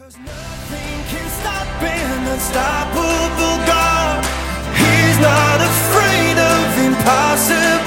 Nothing can stop an unstoppable God. He's not afraid of impossible.